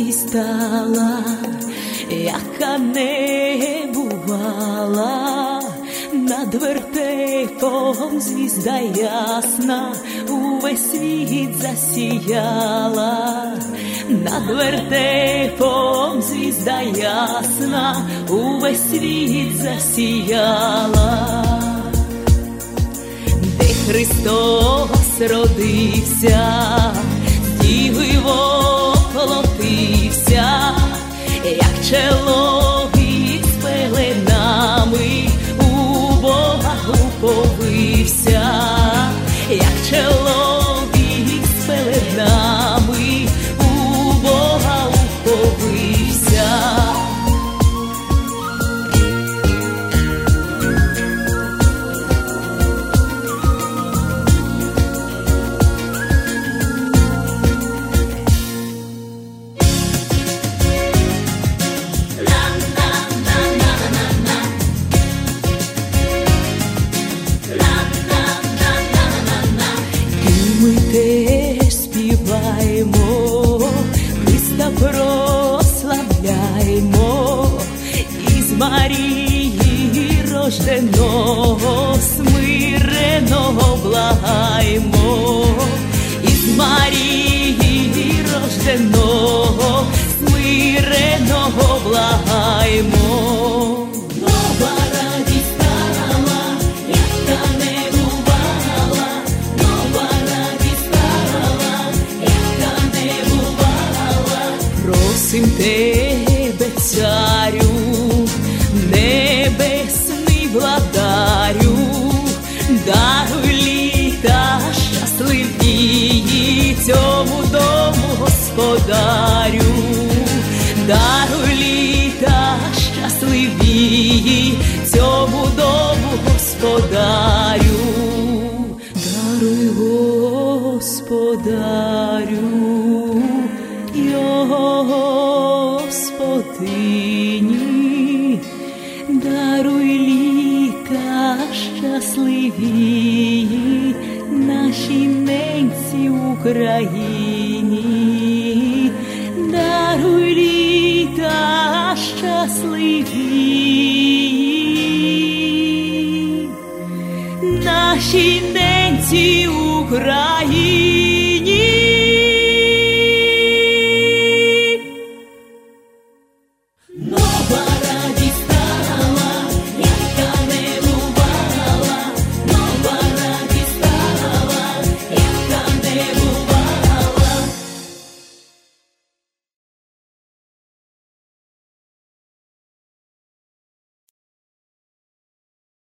стала, яка не бувала, над вертепом звізда ясна увесь світ засіяла, над вертепом звізда ясна увесь світ засіяла, де Христос родився, з Діви воплотився, як чоловік з пеленами у Бога уповився, як чоловік з пеленами у Бога уповився. Ми теж співаємо, Христа прославляємо, із Марії рожденого, смиреного благаємо, із Марії рожденого, смиреного благаємо. Нова радість стала, яка не бувала, нова радість стала, яка не бувала. Просим тебе, царю, небесний владарю, даруй літа щасливі цьому дому господарю, даруй літа щасливі цьому дому господарю, даруй господарю, його господині, даруй літа щасливі нашій ненці Україні, даруй літа щасливі нашій ненці Україні.